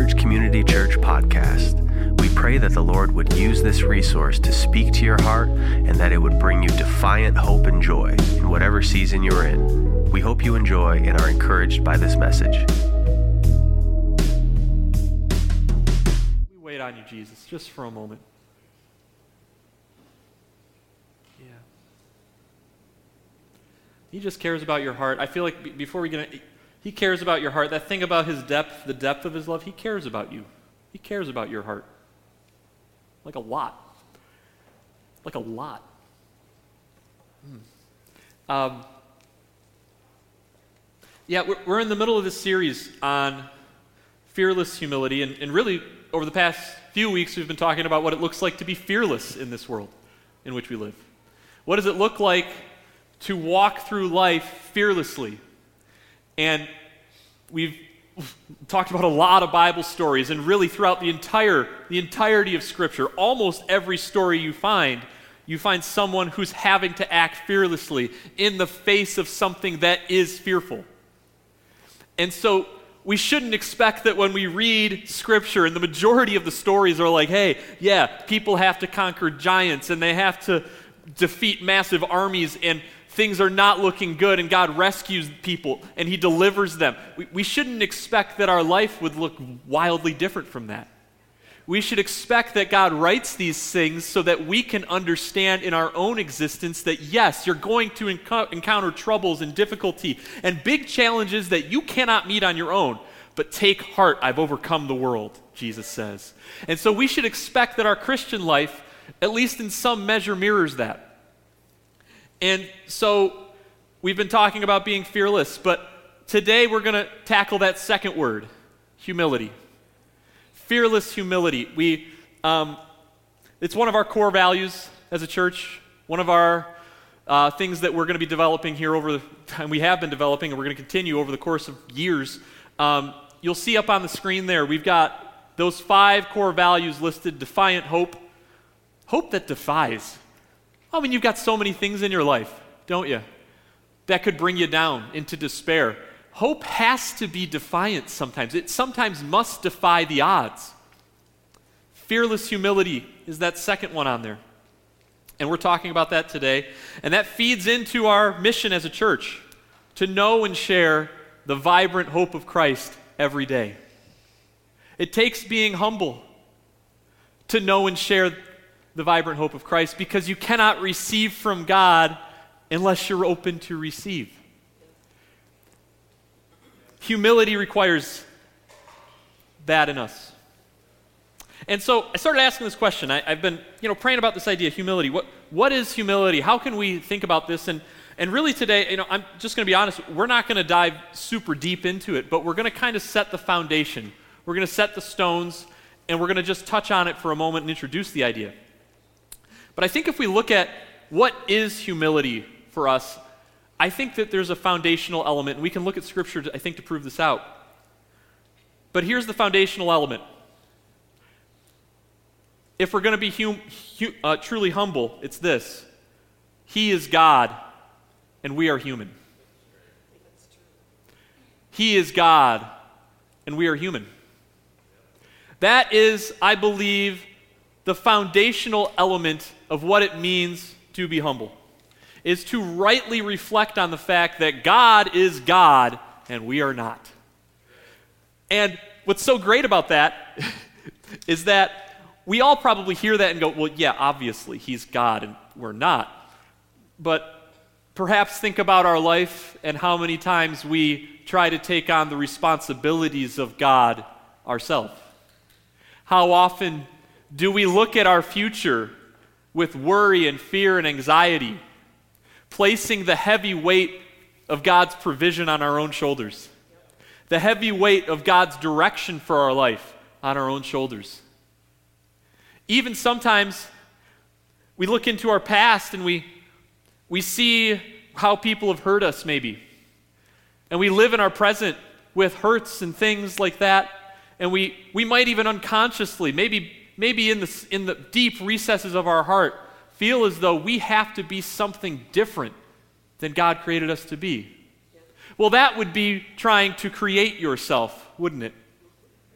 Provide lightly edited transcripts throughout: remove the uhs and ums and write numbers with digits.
Emerge Community Church podcast. We pray that the Lord would use this resource to speak to your heart and that it would bring you defiant hope and joy in whatever season you're in. We hope you enjoy and are encouraged by this message. We wait on you, Jesus, just for a moment. Yeah. He just cares about your heart. I feel like before we get in, He cares about your heart. That thing about His depth, the depth of His love, He cares about you. He cares about your heart. Like a lot. Like a lot. We're in the middle of this series on fearless humility, and really over the past few weeks we've been talking about what it looks like to be fearless in this world in which we live. What does it look like to walk through life fearlessly? And we've talked about a lot of Bible stories, and really throughout the entirety of Scripture, almost every story you find someone who's having to act fearlessly in the face of something that is fearful. And so we shouldn't expect that when we read Scripture, and the majority of the stories are like, hey, yeah, people have to conquer giants, and they have to defeat massive armies, and things are not looking good, and God rescues people, and He delivers them. We shouldn't expect that our life would look wildly different from that. We should expect that God writes these things so that we can understand in our own existence that, yes, you're going to encounter troubles and difficulty and big challenges that you cannot meet on your own. But take heart, I've overcome the world, Jesus says. And so we should expect that our Christian life, at least in some measure, mirrors that. And so we've been talking about being fearless, but today we're going to tackle that second word, humility. Fearless humility. It's one of our core values as a church, one of our things that we're going to be developing here over the time we have been developing, and we're going to continue over the course of years. You'll see up on the screen there, we've got those 5 core values listed: defiant hope, hope that defies. I mean, you've got so many things in your life, don't you, that could bring you down into despair. Hope has to be defiant sometimes. It sometimes must defy the odds. Fearless humility is that second one on there. And we're talking about that today. And that feeds into our mission as a church, to know and share the vibrant hope of Christ every day. It takes being humble to know and share the vibrant hope of Christ, because you cannot receive from God unless you're open to receive. Humility requires that in us. And so I started asking this question. I've been praying about this idea of humility. What is humility? How can we think about this? And really today, I'm just going to be honest, we're not going to dive super deep into it, but we're going to kind of set the foundation. We're going to set the stones, and we're going to just touch on it for a moment and introduce the idea. But I think if we look at what is humility for us, I think that there's a foundational element, and we can look at Scripture, I think, to prove this out. But here's the foundational element. If we're going to be truly humble, it's this: He is God, and we are human. He is God, and we are human. That is, I believe, the foundational element of what it means to be humble, is to rightly reflect on the fact that God is God and we are not. And what's so great about that is that we all probably hear that and go, well, yeah, obviously He's God and we're not. But perhaps think about our life and how many times we try to take on the responsibilities of God ourselves. How often do we look at our future with worry and fear and anxiety, placing the heavy weight of God's provision on our own shoulders, the heavy weight of God's direction for our life on our own shoulders? Even sometimes we look into our past and we see how people have hurt us maybe, and we live in our present with hurts and things like that, and we might even unconsciously, maybe in the deep recesses of our heart, feel as though we have to be something different than God created us to be. Well, that would be trying to create yourself, wouldn't it?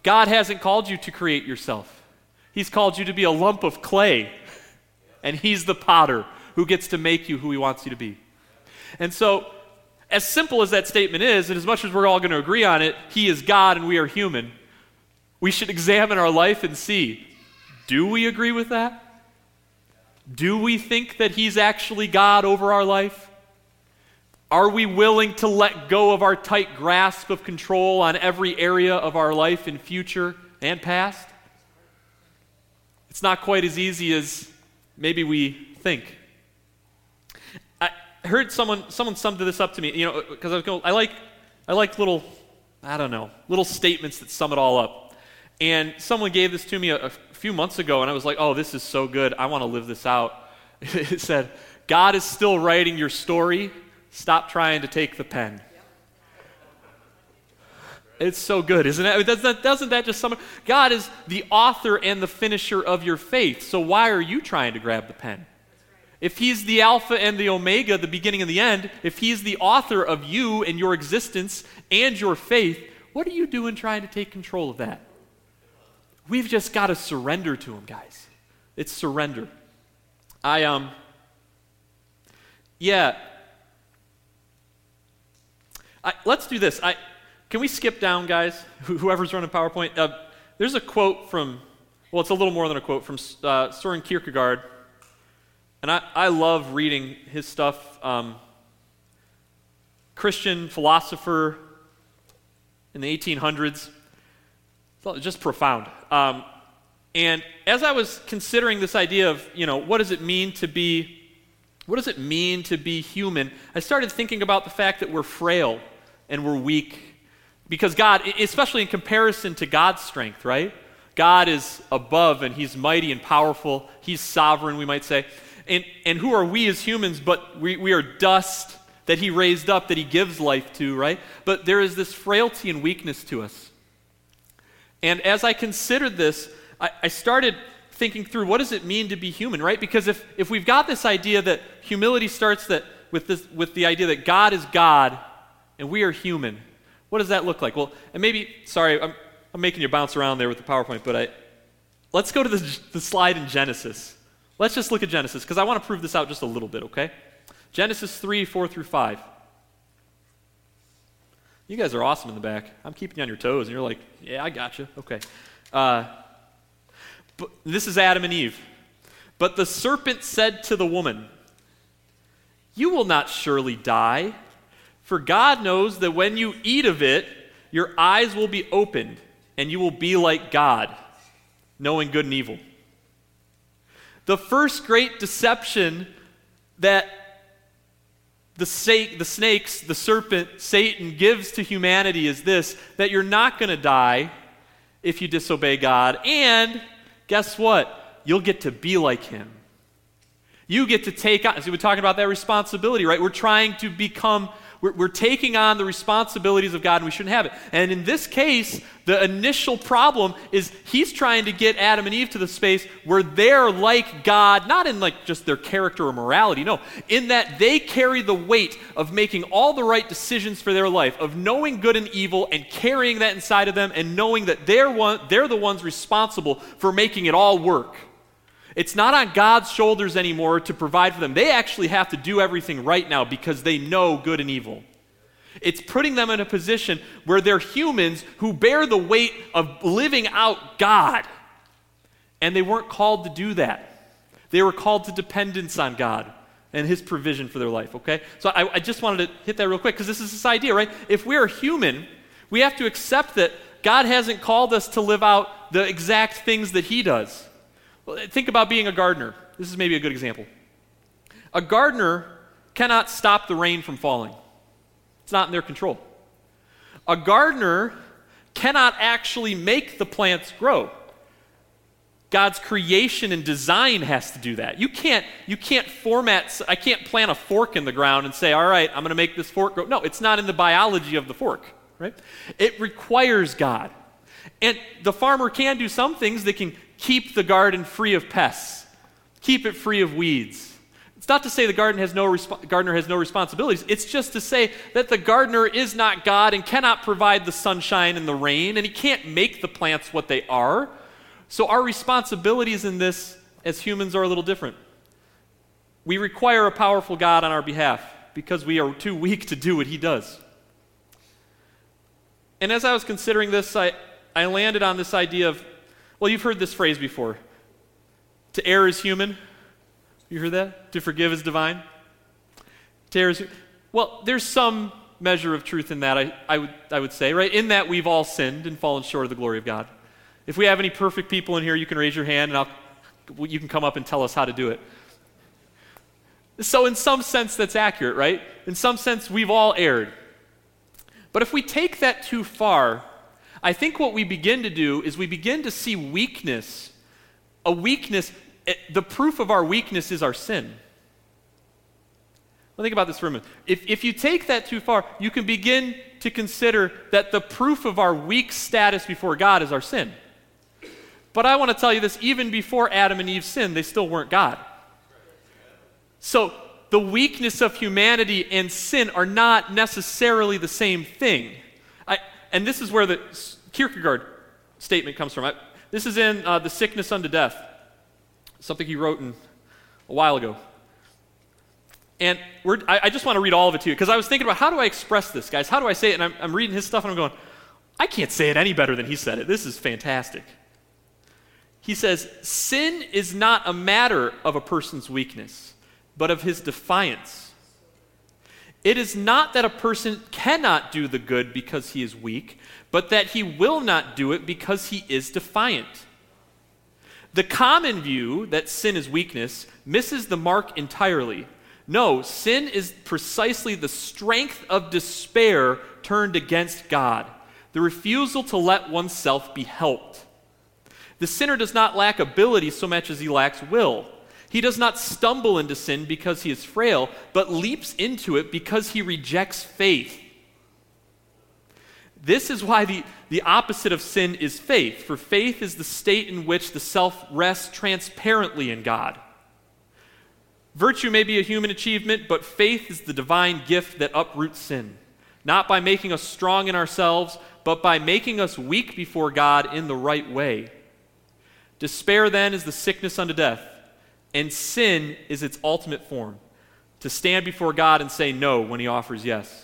God hasn't called you to create yourself. He's called you to be a lump of clay, and he's the potter who gets to make you who he wants you to be. And so, as simple as that statement is, and as much as we're all going to agree on it, he is God and we are human, we should examine our life and see, do we agree with that? Do we think that he's actually God over our life? Are we willing to let go of our tight grasp of control on every area of our life in future and past? It's not quite as easy as maybe we think. I heard someone summed this up to me, because I was going, I like little statements that sum it all up. And someone gave this to me a few months ago, and I was like, oh, this is so good. I want to live this out. It said, God is still writing your story. Stop trying to take the pen. It's so good, isn't it? Doesn't that just sum it? God is the author and the finisher of your faith. So why are you trying to grab the pen? If he's the Alpha and the Omega, the beginning and the end, if he's the author of you and your existence and your faith, what are you doing trying to take control of that? We've just got to surrender to him, guys. It's surrender. Let's do this. Can we skip down, guys? Whoever's running PowerPoint. There's a quote from, it's a little more than a quote, from Søren Kierkegaard. And I love reading his stuff. Christian philosopher in the 1800s. It's just profound. And as I was considering this idea of, what does it mean to be human, I started thinking about the fact that we're frail and we're weak. Because God, especially in comparison to God's strength, right? God is above and he's mighty and powerful. He's sovereign, we might say. And who are we as humans, but we are dust that he raised up, that he gives life to, right? But there is this frailty and weakness to us. And as I considered this, I started thinking through, what does it mean to be human, right? Because if we've got this idea that humility starts with the idea that God is God and we are human, what does that look like? Well, and maybe, sorry, I'm making you bounce around there with the PowerPoint, but let's go to the slide in Genesis. Let's just look at Genesis, because I want to prove this out just a little bit, okay? Genesis 3, 4 through 5. You guys are awesome in the back. I'm keeping you on your toes, and you're like, yeah, I got you. Okay. But this is Adam and Eve. But the serpent said to the woman, "You will not surely die, for God knows that when you eat of it, your eyes will be opened, and you will be like God, knowing good and evil." The first great deception that the snakes, the serpent, Satan gives to humanity is this, that you're not going to die if you disobey God, and guess what? You'll get to be like him. You get to take on, see, we're talking about that responsibility, right? We're trying to become, we're taking on the responsibilities of God, and we shouldn't have it. And in this case, the initial problem is he's trying to get Adam and Eve to the space where they're like God, not in like just their character or morality, no, in that they carry the weight of making all the right decisions for their life, of knowing good and evil and carrying that inside of them and knowing that they're the ones responsible for making it all work. It's not on God's shoulders anymore to provide for them. They actually have to do everything right now because they know good and evil. It's putting them in a position where they're humans who bear the weight of living out God. And they weren't called to do that. They were called to dependence on God and his provision for their life, okay? So I just wanted to hit that real quick because this is this idea, right? If we are human, we have to accept that God hasn't called us to live out the exact things that he does. Think about being a gardener. This is maybe a good example. A gardener cannot stop the rain from falling. It's not in their control. A gardener cannot actually make the plants grow. God's creation and design has to do that. You can't I can't plant a fork in the ground and say, all right, I'm going to make this fork grow. No, it's not in the biology of the fork, right? It requires God. And the farmer can do some things that can keep the garden free of pests, keep it free of weeds, It's not to say the gardener has no responsibilities. It's just to say that the gardener is not God and cannot provide the sunshine and the rain, and he can't make the plants what they are. So our responsibilities in this as humans are a little different. We require a powerful God on our behalf because we are too weak to do what he does. And as I was considering this, I landed on this idea of, well, you've heard this phrase before. To err is human. You heard that? To forgive is divine. To err is, well, there's some measure of truth in that, I would say, right? In that we've all sinned and fallen short of the glory of God. If we have any perfect people in here, you can raise your hand and you can come up and tell us how to do it. So in some sense, that's accurate, right? In some sense, we've all erred. But if we take that too far, I think what we begin to do is we begin to see weakness. A weakness, the proof of our weakness is our sin. Well, think about this for a minute. If you take that too far, you can begin to consider that the proof of our weak status before God is our sin. But I want to tell you this, even before Adam and Eve sinned, they still weren't God. So the weakness of humanity and sin are not necessarily the same thing. And this is where the Kierkegaard statement comes from. This is in The Sickness Unto Death, something he wrote a while ago. And I just want to read all of it to you, because I was thinking about how do I express this, guys? How do I say it? And I'm reading his stuff and I'm going, I can't say it any better than he said it. This is fantastic. He says, sin is not a matter of a person's weakness, but of his defiance. It is not that a person cannot do the good because he is weak, but that he will not do it because he is defiant. The common view that sin is weakness misses the mark entirely. No, sin is precisely the strength of despair turned against God, the refusal to let oneself be helped. The sinner does not lack ability so much as he lacks will. He does not stumble into sin because he is frail, but leaps into it because he rejects faith. This is why the opposite of sin is faith, for faith is the state in which the self rests transparently in God. Virtue may be a human achievement, but faith is the divine gift that uproots sin, not by making us strong in ourselves, but by making us weak before God in the right way. Despair, then, is the sickness unto death, and sin is its ultimate form, to stand before God and say no when he offers yes.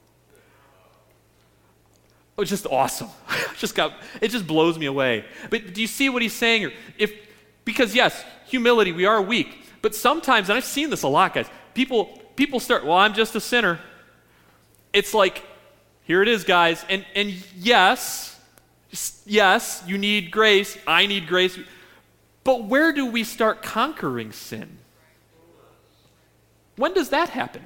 Oh, it's just awesome. It just blows me away. But do you see what he's saying? Because yes, humility, we are weak. But sometimes, and I've seen this a lot, guys, people start, well, I'm just a sinner. It's like, here it is, guys. And yes, you need grace. I need grace. But where do we start conquering sin? When does that happen?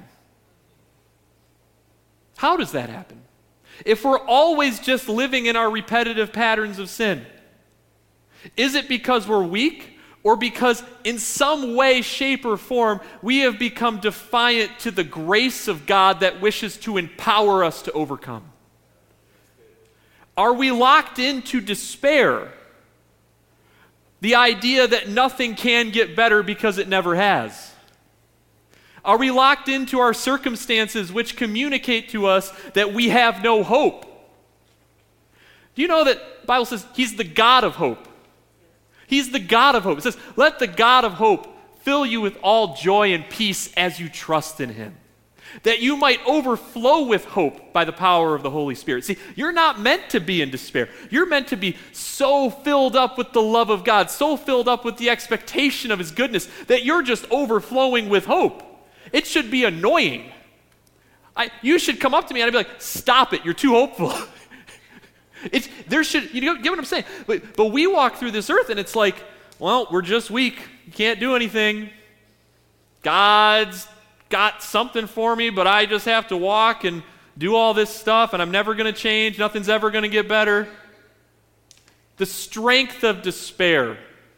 How does that happen? If we're always just living in our repetitive patterns of sin, is it because we're weak, or because in some way, shape, or form, we have become defiant to the grace of God that wishes to empower us to overcome? Are we locked into despair? The idea that nothing can get better because it never has? Are we locked into our circumstances which communicate to us that we have no hope? Do you know that the Bible says he's the God of hope? He's the God of hope. It says, let the God of hope fill you with all joy and peace as you trust in him, that you might overflow with hope by the power of the Holy Spirit. See, you're not meant to be in despair. You're meant to be so filled up with the love of God, so filled up with the expectation of his goodness, that you're just overflowing with hope. It should be annoying. You should come up to me and I'd be like, stop it, you're too hopeful. You get what I'm saying? But we walk through this earth and it's like, well, we're just weak. You can't do anything. God's got something for me, but I just have to walk and do all this stuff, and I'm never going to change. Nothing's ever going to get better. The strength of despair.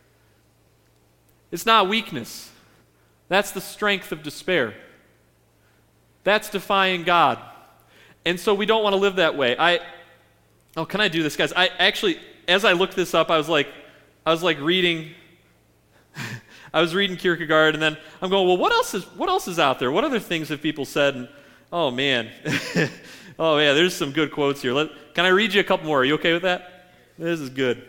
It's not weakness. That's the strength of despair. That's defying God. And so we don't want to live that way. Can I do this, guys? I actually, as I looked this up, I was like reading I was reading Kierkegaard, and then I'm going, well, what else is out there? What other things have people said? And, oh, man. Oh, yeah, there's some good quotes here. Can I read you a couple more? Are you okay with that? This is good.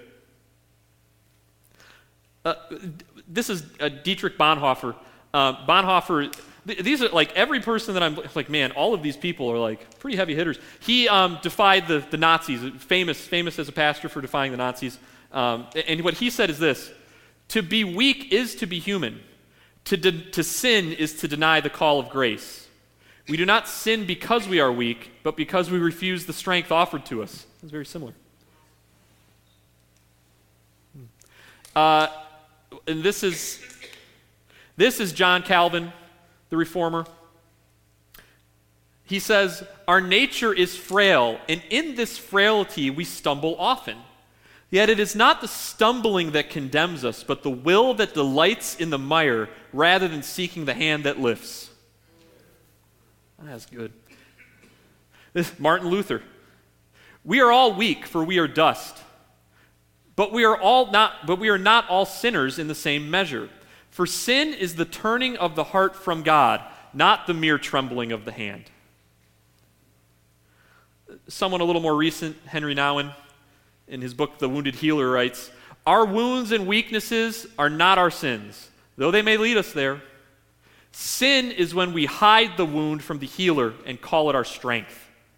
This is Dietrich Bonhoeffer. Bonhoeffer, these are like every person that I'm like, man, all of these people are like pretty heavy hitters. He defied the Nazis, famous as a pastor for defying the Nazis. And what he said is this: to be weak is to be human. To sin is to deny the call of grace. We do not sin because we are weak, but because we refuse the strength offered to us. It's very similar. And this is John Calvin, the Reformer. He says, our nature is frail, and in this frailty we stumble often. Yet it is not the stumbling that condemns us, but the will that delights in the mire rather than seeking the hand that lifts. That's good. Martin Luther. We are all weak, for we are dust. But we are not all sinners in the same measure. For sin is the turning of the heart from God, not the mere trembling of the hand. Someone a little more recent, Henry Nouwen, in his book The Wounded Healer, writes, our wounds and weaknesses are not our sins, though they may lead us there. Sin is when we hide the wound from the healer and call it our strength.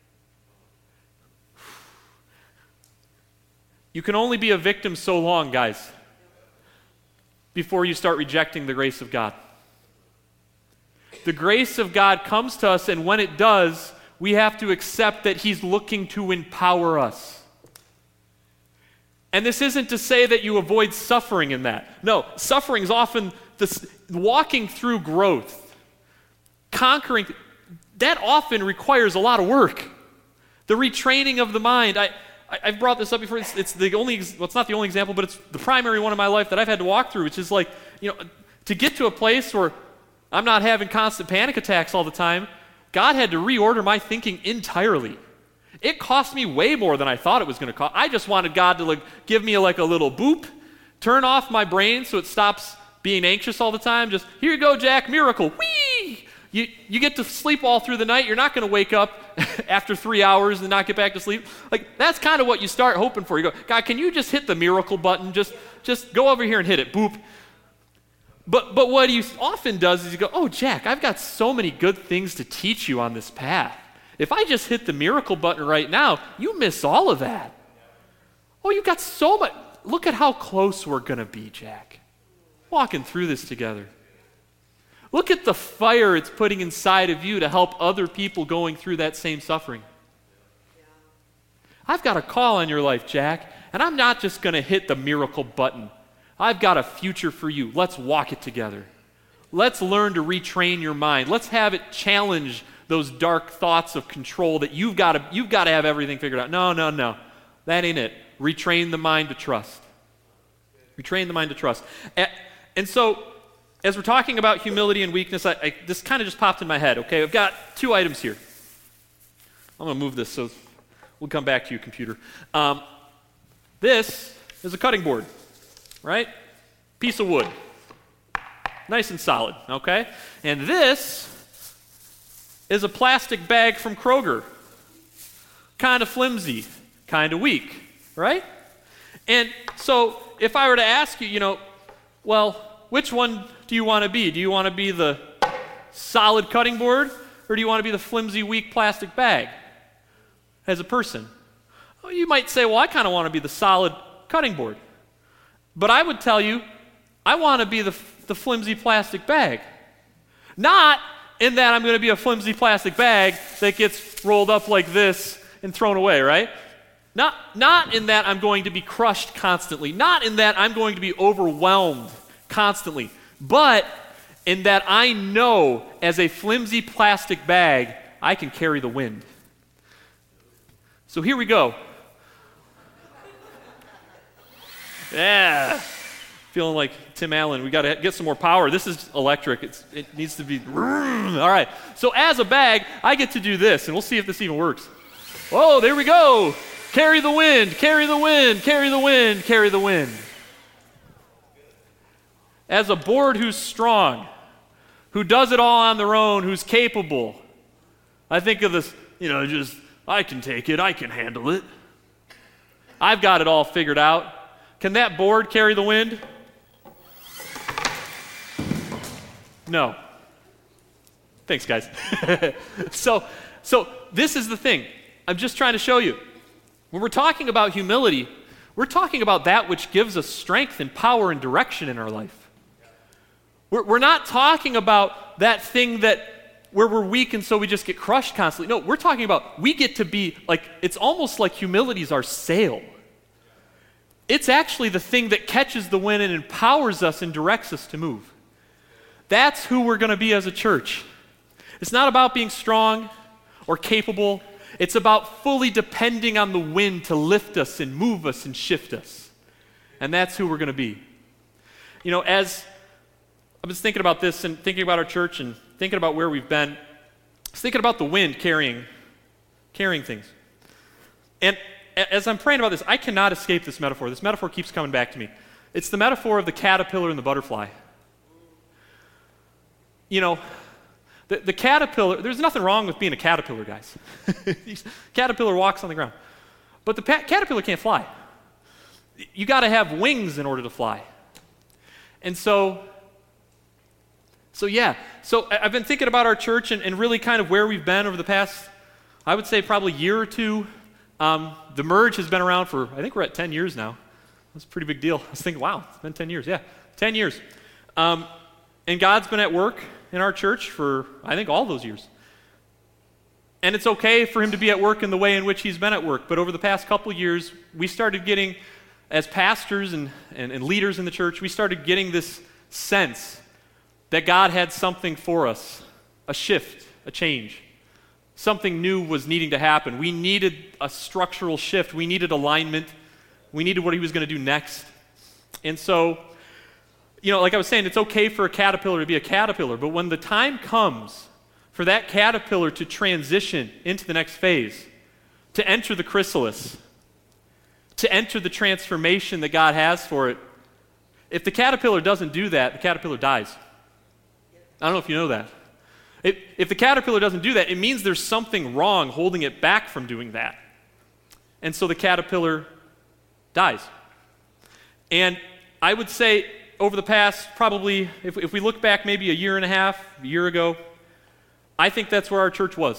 You can only be a victim so long, guys, before you start rejecting the grace of God. The grace of God comes to us, and when it does, we have to accept that He's looking to empower us. And this isn't to say that you avoid suffering in that. No, suffering is often walking through growth, conquering. That often requires a lot of work. The retraining of the mind. I've brought this up before. It's not the only example, but it's the primary one in my life that I've had to walk through, which is like, to get to a place where I'm not having constant panic attacks all the time. God had to reorder my thinking entirely. It cost me way more than I thought it was going to cost. I just wanted God to give me a little boop, turn off my brain so it stops being anxious all the time. Just, here you go, Jack, miracle. Whee! You get to sleep all through the night. You're not going to wake up after 3 hours and not get back to sleep. That's kind of what you start hoping for. You go, God, can you just hit the miracle button? Just go over here and hit it. Boop. But what he often does is you go, oh, Jack, I've got so many good things to teach you on this path. If I just hit the miracle button right now, you miss all of that. Oh, you've got so much. Look at how close we're going to be, Jack. Walking through this together. Look at the fire it's putting inside of you to help other people going through that same suffering. I've got a call on your life, Jack, and I'm not just going to hit the miracle button. I've got a future for you. Let's walk it together. Let's learn to retrain your mind. Let's have it challenge those dark thoughts of control that you've got to have everything figured out. No. That ain't it. Retrain the mind to trust. Retrain the mind to trust. And so, as we're talking about humility and weakness, this kind of just popped in my head, okay? I've got 2 items here. I'm going to move this so we'll come back to you, computer. This is a cutting board, right? Piece of wood. Nice and solid, okay? And this is a plastic bag from Kroger. Kind of flimsy, kind of weak, right? And so if I were to ask you, well, which one do you want to be? Do you want to be the solid cutting board, or do you want to be the flimsy, weak plastic bag as a person? Well, you might say, well, I kind of want to be the solid cutting board. But I would tell you, I want to be the flimsy plastic bag. Not in that I'm going to be a flimsy plastic bag that gets rolled up like this and thrown away, right? Not in that I'm going to be crushed constantly. Not in that I'm going to be overwhelmed constantly. But in that I know as a flimsy plastic bag, I can carry the wind. So here we go. Yeah. Feeling like Tim Allen. We got to get some more power. This is electric. It needs to be. All right. So as a bag, I get to do this, and we'll see if this even works. Whoa, there we go. Carry the wind, carry the wind, carry the wind, carry the wind. as a board who's strong, who does it all on their own, who's capable. I think of this, I can take it, I can handle it. I've got it all figured out. Can that board carry the wind? No. Thanks, guys. So this is the thing. I'm just trying to show you. When we're talking about humility, we're talking about that which gives us strength and power and direction in our life. We're not talking about that thing where we're weak and so we just get crushed constantly. No, we're talking about we get to be it's almost like humility is our sail. It's actually the thing that catches the wind and empowers us and directs us to move. That's who we're going to be as a church. It's not about being strong or capable. It's about fully depending on the wind to lift us and move us and shift us. And that's who we're going to be. As I was thinking about this and thinking about our church and thinking about where we've been, I was thinking about the wind carrying things. And as I'm praying about this, I cannot escape this metaphor. This metaphor keeps coming back to me. It's the metaphor of the caterpillar and the butterfly. The caterpillar, there's nothing wrong with being a caterpillar, guys. Caterpillar walks on the ground. But the caterpillar can't fly. You got to have wings in order to fly. And so I've been thinking about our church and really kind of where we've been over the past, I would say probably year or two. The Merge has been around for, I think we're at 10 years now. That's a pretty big deal. I was thinking, wow, it's been 10 years. Yeah, 10 years. And God's been at work in our church for, I think, all those years. And it's okay for him to be at work in the way in which he's been at work. But over the past couple of years, we started getting, as pastors and leaders in the church, we started getting this sense that God had something for us, a shift, a change. Something new was needing to happen. We needed a structural shift. We needed alignment. We needed what he was going to do next. And so, like I was saying, it's okay for a caterpillar to be a caterpillar, but when the time comes for that caterpillar to transition into the next phase, to enter the chrysalis, to enter the transformation that God has for it, if the caterpillar doesn't do that, the caterpillar dies. I don't know if you know that. If the caterpillar doesn't do that, it means there's something wrong holding it back from doing that. And so the caterpillar dies. And I would say over the past probably, if we look back maybe a year and a half, a year ago, I think that's where our church was.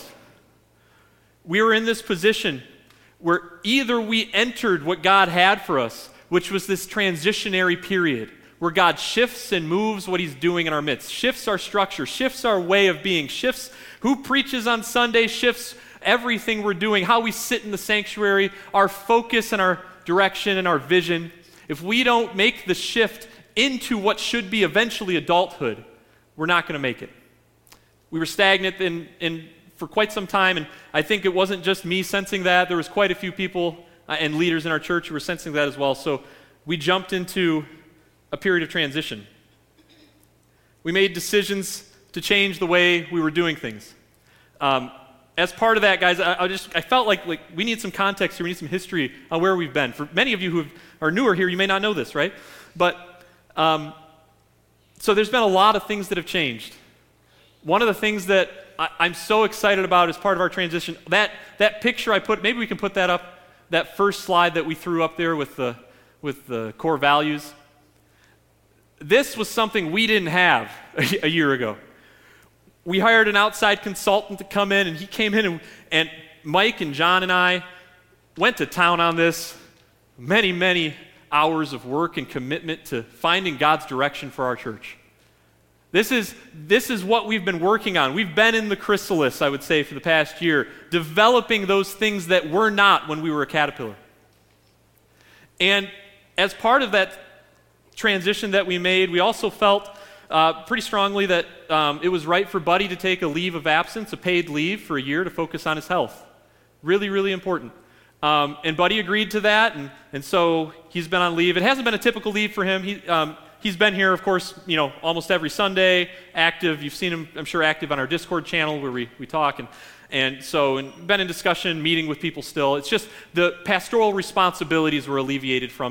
We were in this position where either we entered what God had for us, which was this transitionary period, where God shifts and moves what he's doing in our midst, shifts our structure, shifts our way of being, shifts who preaches on Sunday, shifts everything we're doing, how we sit in the sanctuary, our focus and our direction and our vision. If we don't make the shift into what should be eventually adulthood, we're not going to make it. We were stagnant for quite some time, and I think it wasn't just me sensing that. There was quite a few people and leaders in our church who were sensing that as well. So we jumped into a period of transition. We made decisions to change the way we were doing things. As part of that, guys, I felt like we need some context here. We need some history on where we've been. For many of you who are newer here, you may not know this, right? But so there's been a lot of things that have changed. One of the things that I'm so excited about as part of our transition, that picture I put, maybe we can put that up, that first slide that we threw up there with the core values. This was something we didn't have a year ago. We hired an outside consultant to come in, and he came in, and Mike and John and I went to town on this. Many, many hours of work and commitment to finding God's direction for our church. This is what we've been working on. We've been in the chrysalis, I would say, for the past year, developing those things that were not when we were a caterpillar. And as part of that transition that we made, we also felt pretty strongly that it was right for Buddy to take a leave of absence, a paid leave for a year to focus on his health. Really, really important. And Buddy agreed to that, and so he's been on leave. It hasn't been a typical leave for him. He's been here, of course, almost every Sunday, active. You've seen him, I'm sure, active on our Discord channel where we talk, and been in discussion, meeting with people still. It's just the pastoral responsibilities were alleviated from him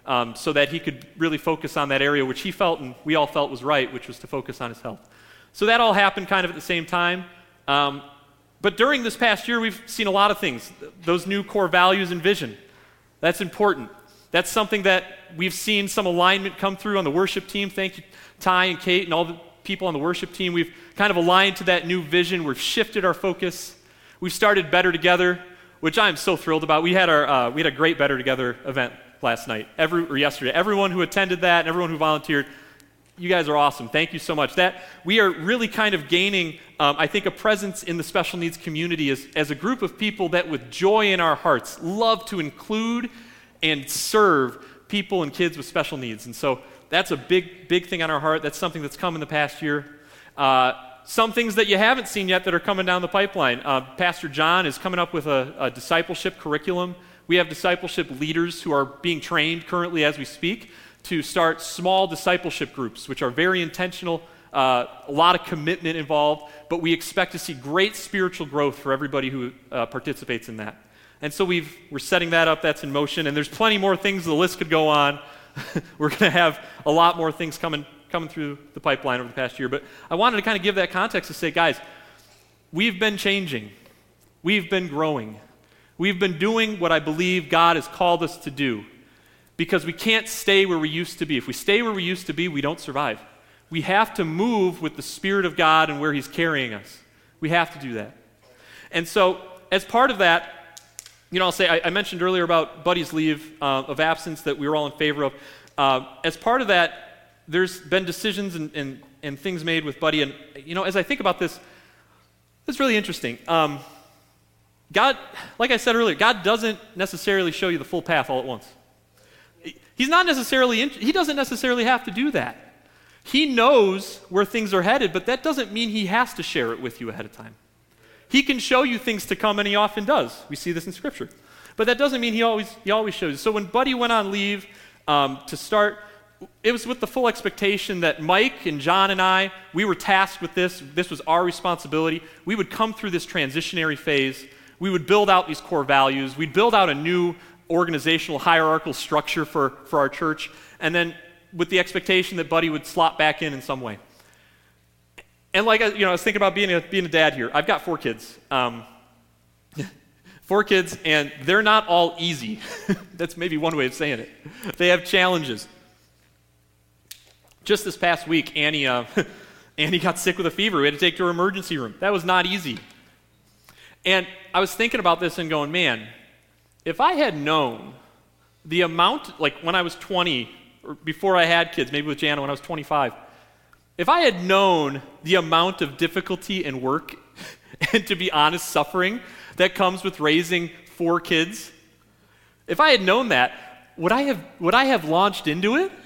so that he could really focus on that area which he felt and we all felt was right, which was to focus on his health. So that all happened kind of at the same time. But during this past year, we've seen a lot of things. Those new core values and vision, that's important. That's something that we've seen some alignment come through on the worship team. Thank you, Ty and Kate and all the people on the worship team. We've kind of aligned to that new vision. We've shifted our focus. We've started Better Together, which I'm so thrilled about. We had a great Better Together event last night, or yesterday. Everyone who attended that and everyone who volunteered, you guys are awesome. Thank you so much. That we are really kind of gaining, I think, a presence in the special needs community as a group of people that with joy in our hearts love to include and serve people and kids with special needs. And so that's a big thing on our heart. That's something that's come in the past year. Some things that you haven't seen yet that are coming down the pipeline. Pastor John is coming up with a discipleship curriculum. We have discipleship leaders who are being trained currently as we speak to start small discipleship groups, which are very intentional, a lot of commitment involved, but we expect to see great spiritual growth for everybody who participates in that. And so we're setting that up, that's in motion, and there's plenty more things, the list could go on. We're going to have a lot more things coming through the pipeline over the past year, but I wanted to kind of give that context to say, guys, we've been changing, we've been growing, we've been doing what I believe God has called us to do, because we can't stay where we used to be. If we stay where we used to be, we don't survive. We have to move with the Spirit of God and where He's carrying us. We have to do that. And so, as part of that, I'll say, I mentioned earlier about Buddy's leave of absence that we were all in favor of. As part of that, there's been decisions and things made with Buddy. And, as I think about this, it's really interesting. God, like I said earlier, God doesn't necessarily show you the full path all at once. He doesn't necessarily have to do that. He knows where things are headed, but that doesn't mean He has to share it with you ahead of time. He can show you things to come, and He often does. We see this in Scripture. But that doesn't mean He always shows you. So when Buddy went on leave to start, it was with the full expectation that Mike and John and I, we were tasked with this. This was our responsibility. We would come through this transitionary phase. We would build out these core values. We'd build out a new organizational hierarchical structure for our church, and then with the expectation that Buddy would slot back in some way. And I was thinking about being a dad here. I've got 4 kids. 4 kids, and they're not all easy. That's maybe one way of saying it. They have challenges. Just this past week, Annie got sick with a fever. We had to take her to her emergency room. That was not easy. And I was thinking about this and going, man, if I had known the amount, like when I was 20, or before I had kids, maybe with Jana when I was 25, if I had known the amount of difficulty and work, and to be honest, suffering that comes with raising 4 kids, if I had known that, would I have launched into it?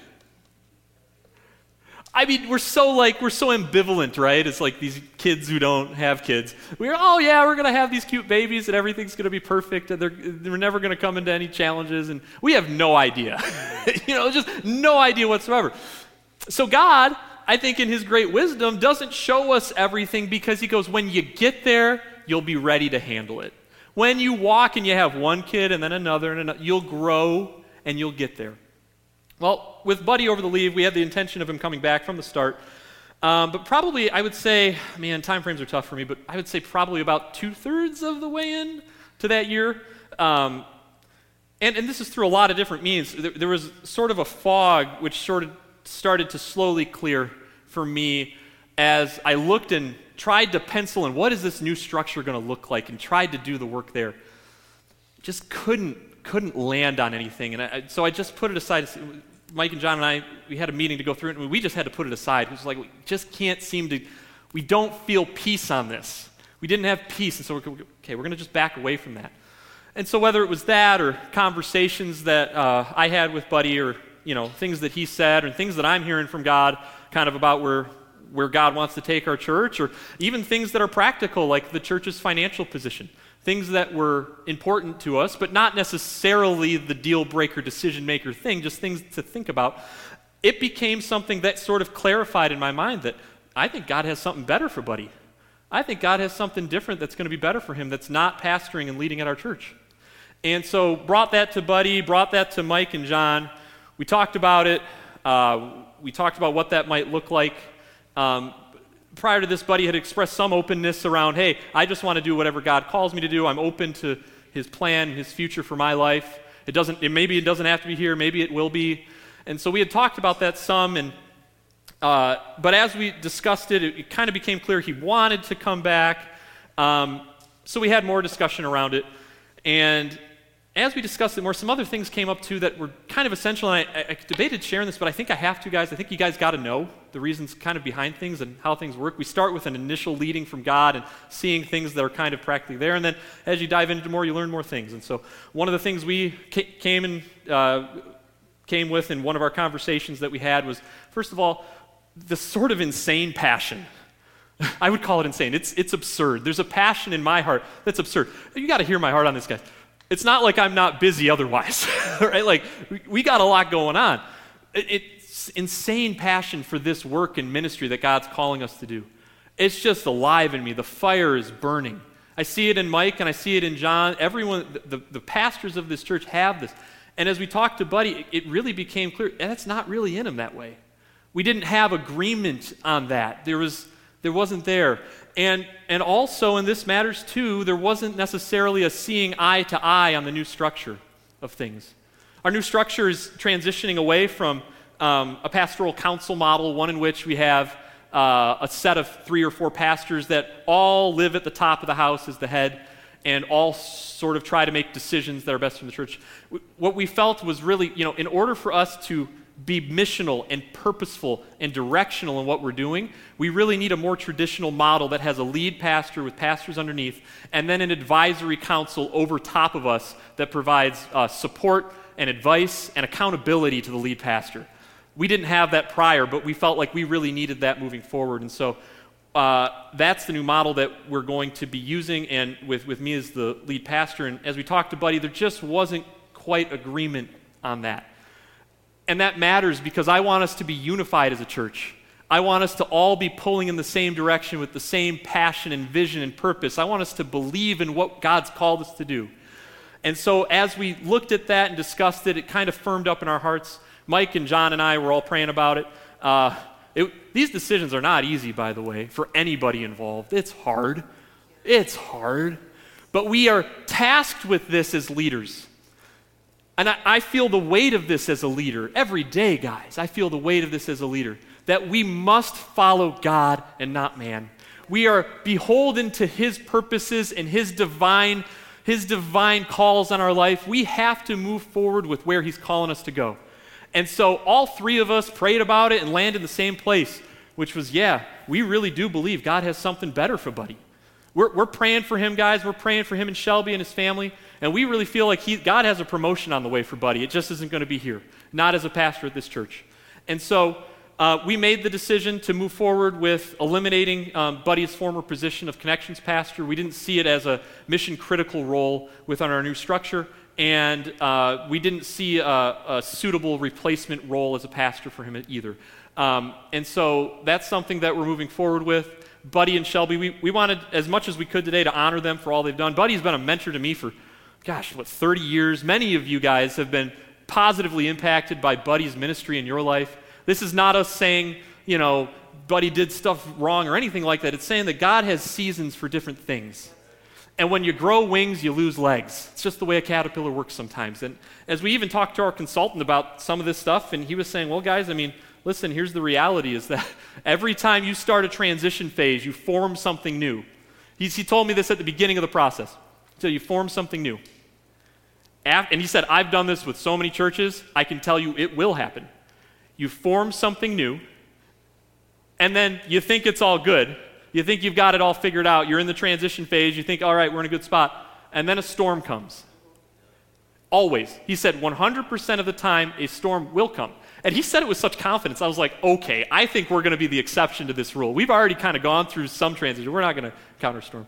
I mean, we're so ambivalent, right? It's like these kids who don't have kids. We're going to have these cute babies and everything's going to be perfect and they're never going to come into any challenges, and we have no idea. Just no idea whatsoever. So God, I think in His great wisdom, doesn't show us everything because He goes, when you get there, you'll be ready to handle it. When you walk and you have one kid and then another and another, you'll grow and you'll get there. Well, with Buddy over the leave, we had the intention of him coming back from the start. But probably, I would say, man, time frames are tough for me, but I would say probably about 2/3 of the way in to that year. And this is through a lot of different means. There was sort of a fog which sort of started to slowly clear for me as I looked and tried to pencil in what is this new structure going to look like and tried to do the work there. Just couldn't land on anything. And so I just put it aside. Mike and John and I, we had a meeting to go through it, and we just had to put it aside. It was like, we just can't we don't feel peace on this. We didn't have peace, and so we're going to just back away from that. And so whether it was that or conversations that I had with Buddy or, things that he said or things that I'm hearing from God kind of about where God wants to take our church, or even things that are practical like the church's financial position. Things that were important to us, but not necessarily the deal-breaker, decision-maker thing, just things to think about. It became something that sort of clarified in my mind that I think God has something better for Buddy. I think God has something different that's going to be better for him that's not pastoring and leading at our church. And so brought that to Buddy, brought that to Mike and John. We talked about it. We talked about what that might look like. Prior to this, Buddy had expressed some openness around, hey, I just want to do whatever God calls me to do. I'm open to his plan, his future for my life. Maybe it doesn't have to be here. Maybe it will be. And so we had talked about that some. But as we discussed it, it kind of became clear he wanted to come back. So we had more discussion around it. And as we discussed it more, some other things came up too that were kind of essential. And I debated sharing this, but I think I have to, guys. I think you guys got to know the reasons kind of behind things and how things work. We start with an initial leading from God and seeing things that are kind of practically there. And then as you dive into more, you learn more things. And so one of the things we came with in one of our conversations that we had was, first of all, this sort of insane passion. I would call it insane. It's absurd. There's a passion in my heart that's absurd. You got to hear my heart on this, guys. It's not like I'm not busy otherwise, right? Like, we got a lot going on. It's insane passion for this work and ministry that God's calling us to do. It's just alive in me. The fire is burning. I see it in Mike and I see it in John. Everyone, the pastors of this church have this. And as we talked to Buddy, it really became clear, and it's not really in him that way. We didn't have agreement on that. There wasn't there. And also, and this matters too, there wasn't necessarily a seeing eye to eye on the new structure of things. Our new structure is transitioning away from a pastoral council model, one in which we have a set of 3 or 4 pastors that all live at the top of the house as the head and all sort of try to make decisions that are best for the church. What we felt was really, in order for us to be missional and purposeful and directional in what we're doing, we really need a more traditional model that has a lead pastor with pastors underneath and then an advisory council over top of us that provides support and advice and accountability to the lead pastor. We didn't have that prior, but we felt like we really needed that moving forward. And so that's the new model that we're going to be using, and with me as the lead pastor. And as we talked to Buddy, there just wasn't quite agreement on that. And that matters because I want us to be unified as a church. I want us to all be pulling in the same direction with the same passion and vision and purpose. I want us to believe in what God's called us to do. And so as we looked at that and discussed it, it kind of firmed up in our hearts. Mike and John and I were all praying about it. These decisions are not easy, by the way, for anybody involved. It's hard. It's hard. But we are tasked with this as leaders. And I feel the weight of this as a leader. Every day, guys, I feel the weight of this as a leader. That we must follow God and not man. We are beholden to his purposes and his divine calls on our life. We have to move forward with where he's calling us to go. And so all 3 of us prayed about it and landed in the same place, which was, we really do believe God has something better for Buddy. We're praying for him, guys. We're praying for him and Shelby and his family. And we really feel like God has a promotion on the way for Buddy. It just isn't going to be here, not as a pastor at this church. And so we made the decision to move forward with eliminating Buddy's former position of connections pastor. We didn't see it as a mission-critical role within our new structure. And we didn't see a suitable replacement role as a pastor for him either. And so that's something that we're moving forward with. Buddy and Shelby, we wanted as much as we could today to honor them for all they've done. Buddy's been a mentor to me for, 30 years. Many of you guys have been positively impacted by Buddy's ministry in your life. This is not us saying, Buddy did stuff wrong or anything like that. It's saying that God has seasons for different things. And when you grow wings, you lose legs. It's just the way a caterpillar works sometimes. And as we even talked to our consultant about some of this stuff, and he was saying, well, guys, listen, here's the reality is that every time you start a transition phase, you form something new. He told me this at the beginning of the process. So you form something new. And he said, I've done this with so many churches, I can tell you it will happen. You form something new, and then you think it's all good. You think you've got it all figured out. You're in the transition phase. You think, all right, we're in a good spot. And then a storm comes. Always. He said 100% of the time a storm will come. And he said it with such confidence. I was like, okay, I think we're going to be the exception to this rule. We've already kind of gone through some transition. We're not going to counter storm.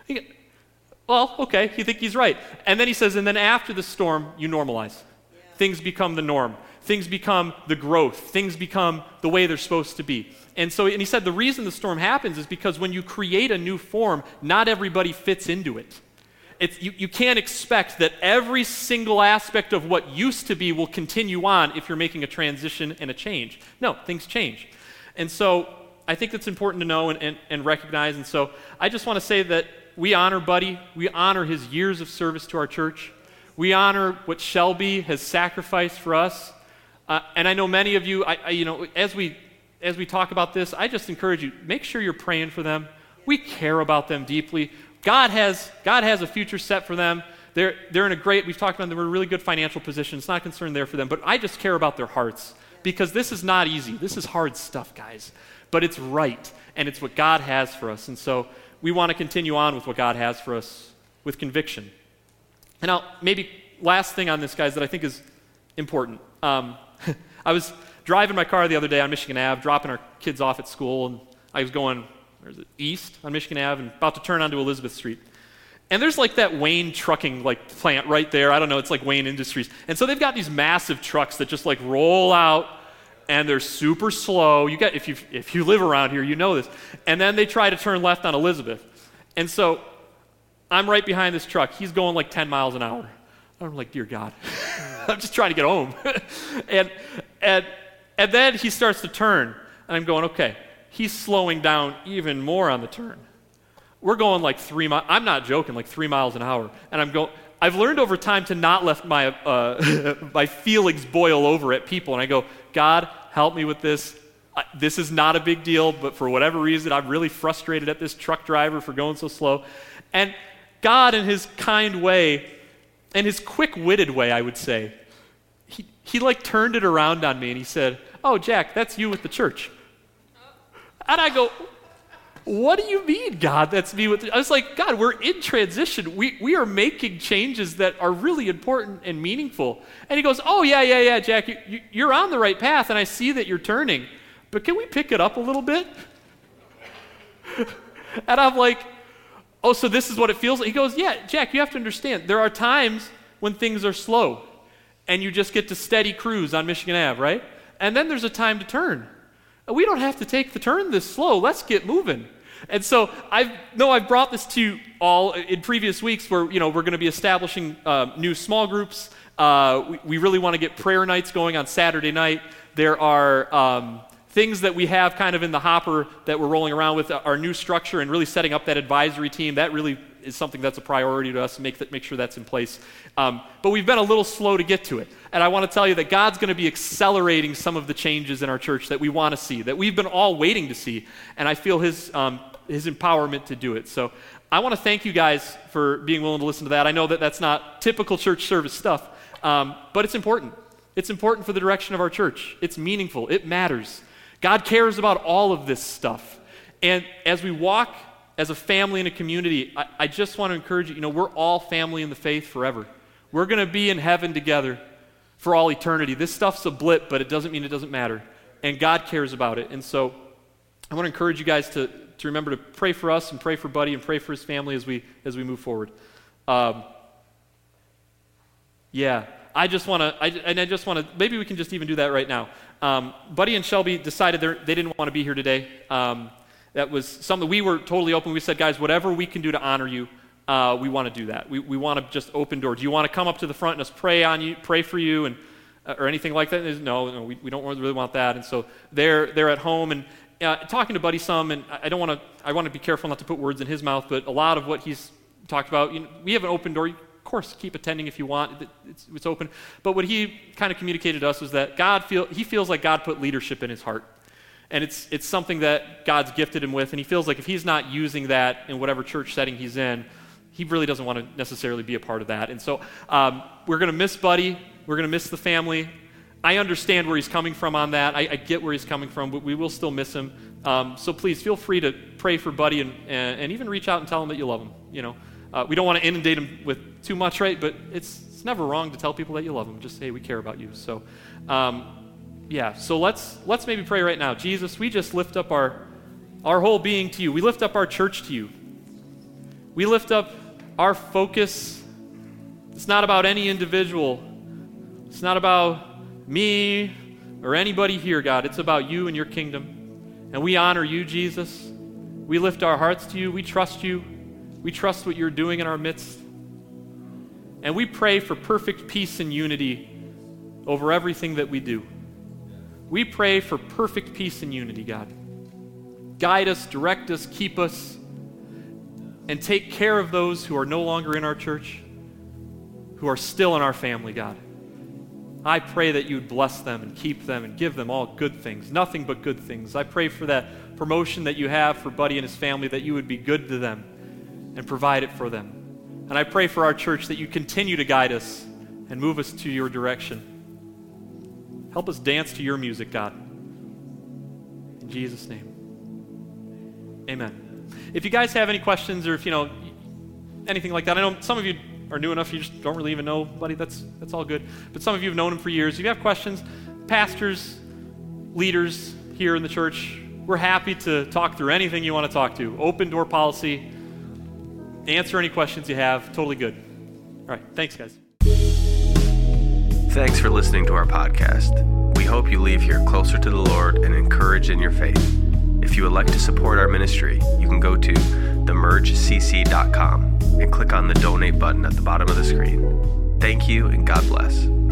Well, okay, you think he's right. And then he says, and then after the storm, you normalize. Yeah. Things become the norm. Things become the growth. Things become the way they're supposed to be. And he said the reason the storm happens is because when you create a new form, not everybody fits into it. you can't expect that every single aspect of what used to be will continue on if you're making a transition and a change. No, things change. And so I think that's important to know and recognize. And so I just want to say that we honor Buddy. We honor his years of service to our church. We honor what Shelby has sacrificed for us. And I know many of you, as we talk about this, I just encourage you, make sure you're praying for them. We care about them deeply. God has a future set for them. They're in a great, we've talked about them, they're in a really good financial position. It's not a concern there for them, but I just care about their hearts because this is not easy. This is hard stuff, guys. But it's right, and it's what God has for us. And so we want to continue on with what God has for us with conviction. And now, maybe last thing on this, guys, that I think is important. I was driving my car the other day on Michigan Ave, dropping our kids off at school, and I was going, east on Michigan Ave, and about to turn onto Elizabeth Street. And there's like that Wayne trucking plant right there. I don't know, it's like Wayne Industries. And so they've got these massive trucks that just roll out, and they're super slow. If you live around here, you know this. And then they try to turn left on Elizabeth. And so I'm right behind this truck. He's going 10 miles an hour. I'm like, dear God, I'm just trying to get home. and then he starts to turn, and I'm going, okay. He's slowing down even more on the turn. We're going 3 miles. I'm not joking, 3 miles an hour. And I've learned over time to not let my my feelings boil over at people. And I go, God, help me with this. This is not a big deal, but for whatever reason, I'm really frustrated at this truck driver for going so slow. And God, in his kind way, and his quick-witted way, I would say, he turned it around on me and he said, oh, Jack, that's you with the church. And I go, what do you mean, God? That's me with I was like, God, we're in transition. We are making changes that are really important and meaningful. And he goes, oh, yeah, Jack, you're on the right path, and I see that you're turning. But can we pick it up a little bit? And I'm like, oh, so this is what it feels like? He goes, yeah, Jack, you have to understand, there are times when things are slow, and you just get to steady cruise on Michigan Ave, right? And then there's a time to turn. We don't have to take the turn this slow. Let's get moving. And so I've brought this to you all in previous weeks where, we're going to be establishing new small groups. We really want to get prayer nights going on Saturday night. There are things that we have kind of in the hopper that we're rolling around with our new structure and really setting up that advisory team. That really is something that's a priority to us, make sure that's in place. But we've been a little slow to get to it. And I want to tell you that God's going to be accelerating some of the changes in our church that we want to see, that we've been all waiting to see. And I feel his empowerment to do it. So I want to thank you guys for being willing to listen to that. I know that that's not typical church service stuff, but it's important. It's important for the direction of our church. It's meaningful. It matters. God cares about all of this stuff. And as we walk as a family and a community, I just want to encourage you, we're all family in the faith forever. We're going to be in heaven together for all eternity. This stuff's a blip, but it doesn't mean it doesn't matter. And God cares about it. And so I want to encourage you guys to remember to pray for us and pray for Buddy and pray for his family as we move forward. I just want to, maybe we can just even do that right now. Buddy and Shelby decided they didn't want to be here today. That was something we were totally open. We said, guys, whatever we can do to honor you, we want to do that. We want to just open door. Do you want to come up to the front and us pray for you, and or anything like that? No, we don't really want that. And so they're at home and talking to Buddy some, and I want to be careful not to put words in his mouth, but a lot of what he's talked about, we have an open door. Of course, keep attending if you want. It's open. But what he kind of communicated to us was that he feels like God put leadership in his heart. And it's something that God's gifted him with, and he feels like if he's not using that in whatever church setting he's in, he really doesn't want to necessarily be a part of that. And so we're going to miss Buddy. We're going to miss the family. I understand where he's coming from on that. I get where he's coming from, but we will still miss him. So please feel free to pray for Buddy and even reach out and tell him that you love him. We don't want to inundate him with too much, right? But it's never wrong to tell people that you love them. Just say, we care about you. So, so let's maybe pray right now. Jesus, we just lift up our whole being to you. We lift up our church to you. We lift up our focus. It's not about any individual. It's not about me or anybody here, God. It's about you and your kingdom. And we honor you, Jesus. We lift our hearts to you. We trust you. We trust what you're doing in our midst. And we pray for perfect peace and unity over everything that we do. We pray for perfect peace and unity, God. Guide us, direct us, keep us, and take care of those who are no longer in our church, who are still in our family, God. I pray that you would bless them and keep them and give them all good things, nothing but good things. I pray for that promotion that you have for Buddy and his family, that you would be good to them and provide it for them. And I pray for our church that you continue to guide us and move us to your direction. Help us dance to your music, God. In Jesus' name, amen. If you guys have any questions or if anything like that, I know some of you are new enough you just don't really even know Buddy. That's all good. But some of you have known him for years. If you have questions, pastors, leaders here in the church, we're happy to talk through anything you want to talk to. Open door policy. Answer any questions you have. Totally good. All right. Thanks, guys. Thanks for listening to our podcast. We hope you leave here closer to the Lord and encouraged in your faith. If you would like to support our ministry, you can go to themergecc.com and click on the donate button at the bottom of the screen. Thank you and God bless.